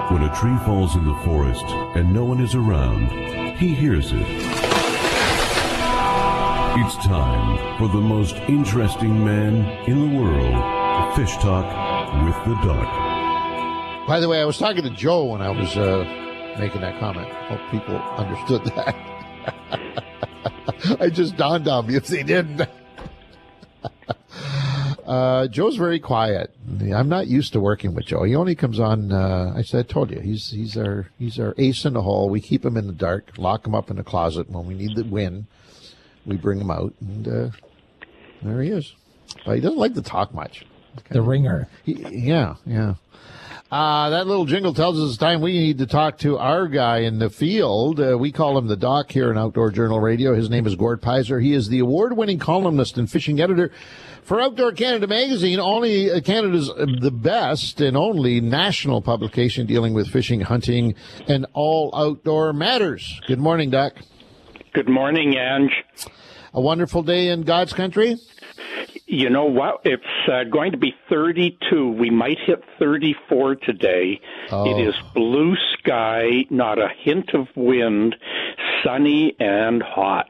When a tree falls in the forest and no one is around, he hears it. It's time for the most interesting man in the world, Fish Talk with the Duck. By the way, I was talking to Joe when I was making that comment. Hope people understood that. I just dawned on me if they didn't. Joe's very quiet. I'm not used to working with Joe. He only comes on. I told you, he's our ace in the hole. We keep him in the dark, lock him up in the closet. When we need the win, we bring him out, and there he is. But he doesn't like to talk much. The ringer. Yeah. That little jingle tells us it's time we need to talk to our guy in the field. We call him the Doc here in Outdoor Journal Radio. His name is Gord Pizer. He is the award-winning columnist and fishing editor for Outdoor Canada magazine, only Canada's the best and only national publication dealing with fishing, hunting, and all outdoor matters. Good morning, Doc. Good morning, Ange. A wonderful day in God's country? You know what? It's going to be 32. We might hit 34 today. Oh. It is blue sky, not a hint of wind, sunny and hot.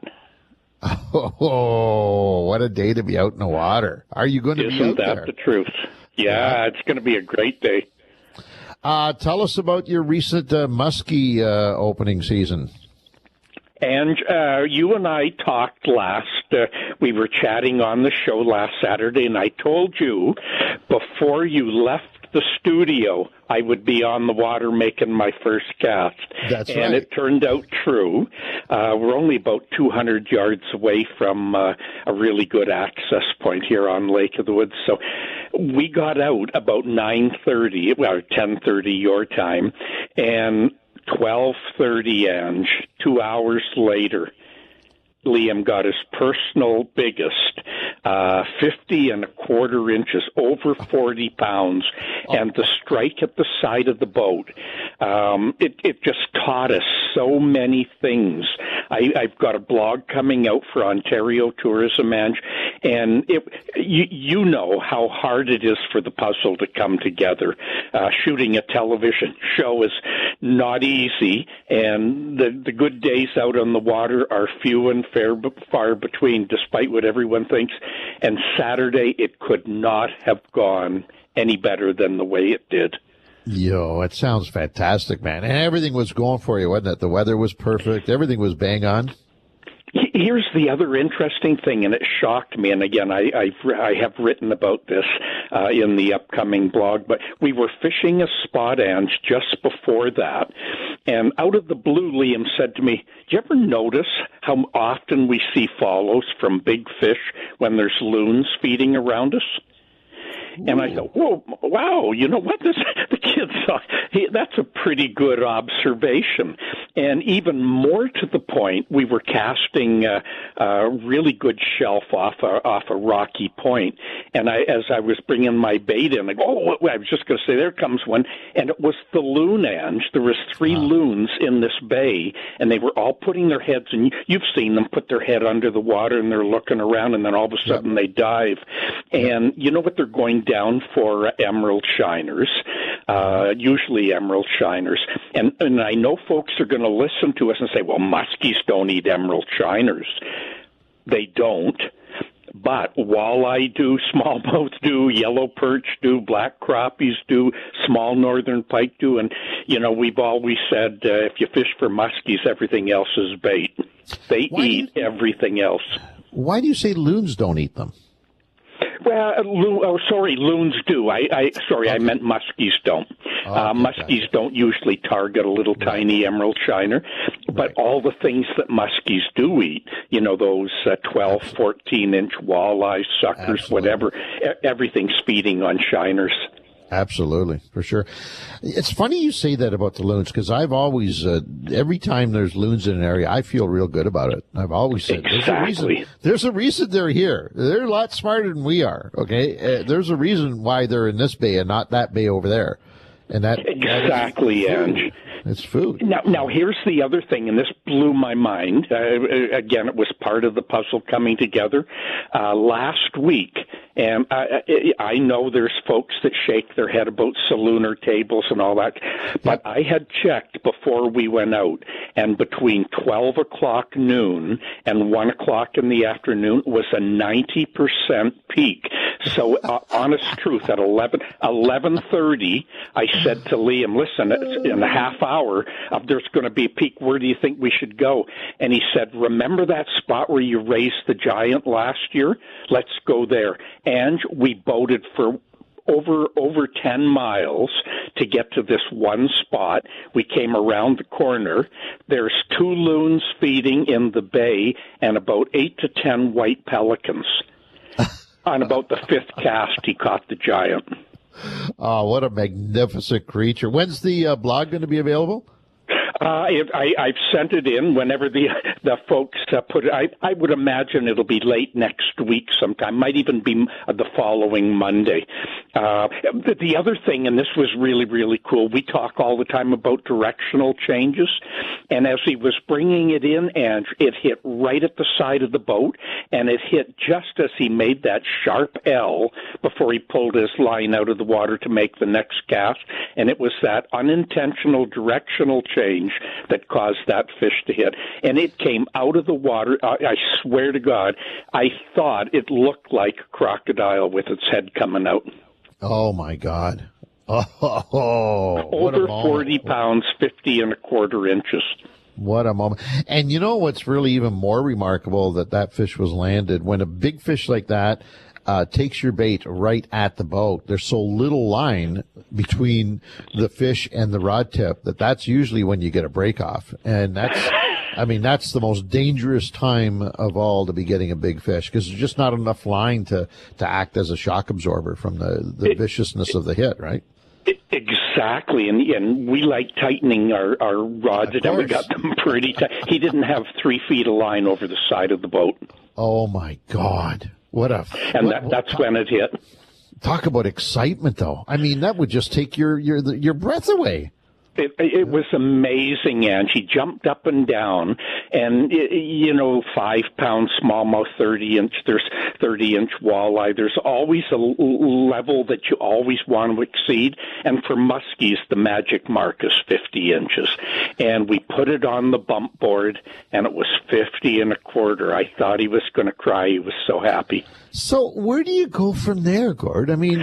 Oh, what a day to be out in the water. Are you going to be out there? Isn't that the truth? Yeah, it's going to be a great day. Tell us about your recent muskie opening season. And you and I talked last, we were chatting on the show last Saturday, and I told you before you left the studio I would be on the water making my first cast. That's right. And it turned out true. We're only about 200 yards away from a really good access point here on Lake of the Woods. So we got out about 9:30, well, 10:30 your time, and 12:30, Ange, 2 hours later, Liam got his personal biggest, 50 and a quarter inches, over 40 pounds, and the strike at the side of the boat. It just taught us so many things. I've got a blog coming out for Ontario Tourism, Ange, and you know how hard it is for the puzzle to come together. Shooting a television show is not easy, and the good days out on the water are few and far between, despite what everyone thinks. And Saturday, it could not have gone any better than the way it did. Yo, it sounds fantastic, man. And everything was going for you, wasn't it? The weather was perfect. Everything was bang on. Here's the other interesting thing, and it shocked me. And again, I have written about this in the upcoming blog. But we were fishing a spot, Ange, just before that, and out of the blue, Liam said to me, "Do you ever notice how often we see follows from big fish when there's loons feeding around us?" And I thought, whoa, wow, you know what? The kid saw, that's a pretty good observation. And even more to the point, we were casting a really good shelf off a rocky point. And as I was bringing my bait in, I was just going to say, there comes one. And it was the loon, Ange. There was 3 loons in this bay, and they were all putting their heads, and you've seen them put their head under the water, and they're looking around, and then all of a sudden they dive. And you know what they're going down for? Emerald shiners, usually emerald shiners. And I know folks are going to listen to us and say, well, muskies don't eat emerald shiners. They don't. But walleye do, smallmouth do, yellow perch do, black crappies do, small northern pike do. And, you know, we've always said if you fish for muskies, everything else is bait. They eat everything else. Why do you say loons don't eat them? Well, loons do. I meant muskies don't. Muskies don't usually target a little tiny emerald shiner, but all the things that muskies do eat, you know, those 12, 14-inch walleye, suckers, whatever, everything's feeding on shiners. Absolutely, for sure. It's funny you say that about the loons, because I've always, every time there's loons in an area, I feel real good about it. I've always said, there's a reason they're here. They're a lot smarter than we are, okay? There's a reason why they're in this bay and not that bay over there. And that exactly, Ange. It's food. Now, here's the other thing, and this blew my mind. Again, it was part of the puzzle coming together. Last week, and I know there's folks that shake their head about saloon tables and all that, but I had checked before we went out, and between 12 o'clock noon and 1 o'clock in the afternoon was a 90% peak. So, honest truth, at 11:30, I said to Liam, listen, in a half hour, there's going to be a peak. Where do you think we should go? And he said, remember that spot where you raised the giant last year? Let's go there. And we boated for over 10 miles to get to this one spot. We came around the corner. There's 2 loons feeding in the bay and about 8 to 10 white pelicans. On about the 5th cast, he caught the giant. Oh, what a magnificent creature. When's the blog going to be available? I've sent it in whenever the folks put it. I would imagine it'll be late next week sometime. Might even be the following Monday. The other thing, and this was really, really cool, we talk all the time about directional changes, and as he was bringing it in, and it hit right at the side of the boat, and it hit just as he made that sharp L before he pulled his line out of the water to make the next cast, and it was that unintentional directional change that caused that fish to hit. And it came out of the water. I swear to God, I thought it looked like a crocodile with its head coming out. Oh, my God. Oh, over 40 pounds, 50 1/4 inches. What a moment. And you know what's really even more remarkable, that fish was landed when a big fish like that takes your bait right at the boat. There's so little line between the fish and the rod tip that's usually when you get a break off. And that's the most dangerous time of all to be getting a big fish, because there's just not enough line to act as a shock absorber from the viciousness of the hit, right? Exactly, and we like tightening our rods, and we got them pretty tight. He didn't have 3 feet of line over the side of the boat. Oh, my God. That's when it hit. Talk about excitement, though. I mean, that would just take your breath away. It was amazing, and she jumped up and down, and 5 pound smallmouth, 30-inch. There's 30-inch walleye. There's always a level that you always want to exceed, and for muskies, the magic mark is 50 inches. And we put it on the bump board, and it was 50 1/4. I thought he was going to cry. He was so happy. So where do you go from there, Gord? I mean,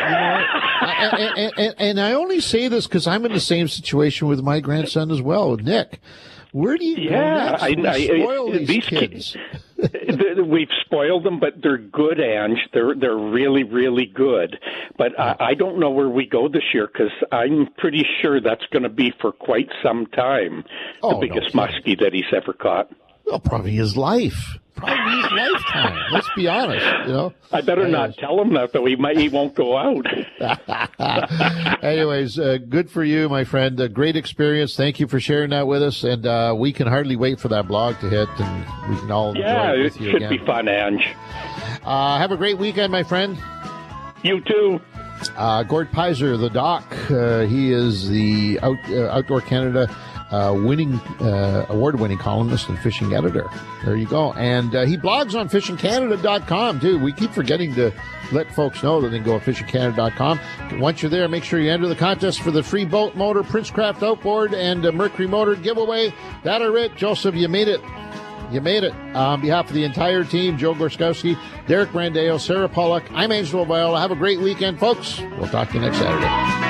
and I only say this because I'm in the same situation with my grandson as well, with Nick. Where do you go next? We spoil these kids. We've spoiled them, but they're good, Ange. They're really, really good. But I don't know where we go this year, because I'm pretty sure that's going to be for quite some time. The biggest muskie that he's ever caught. Well, probably his life. Probably his lifetime. Let's be honest. I better not tell him that, though. He won't go out. Anyways, good for you, my friend. A great experience. Thank you for sharing that with us. And we can hardly wait for that blog to hit, and we can all enjoy it with you again. Yeah, it should be fun, Ange. Have a great weekend, my friend. You too. Gord Pizer, the Doc. He is the Outdoor Canada award-winning columnist and fishing editor. There you go. And he blogs on fishingcanada.com, too. We keep forgetting to let folks know that they can go to fishingcanada.com. Once you're there, make sure you enter the contest for the free boat motor, Princecraft outboard, and Mercury motor giveaway. That are it. Joseph, you made it. You made it. On behalf of the entire team, Joe Gorskowski, Derek Brandeo, Sarah Pollock, I'm Angelo Viola. Have a great weekend, folks. We'll talk to you next Saturday.